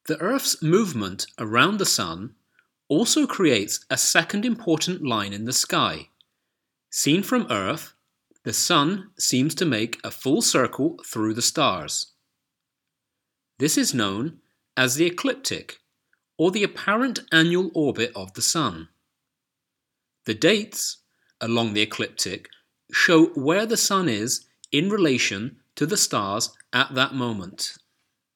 The Earth's movement around the Sun also creates a second important line in the sky. Seen from Earth, the Sun seems to make a full circle through the stars. This is known as the ecliptic, or the apparent annual orbit of the Sun. The dates along the ecliptic show where the Sun is in relation to the stars at that moment.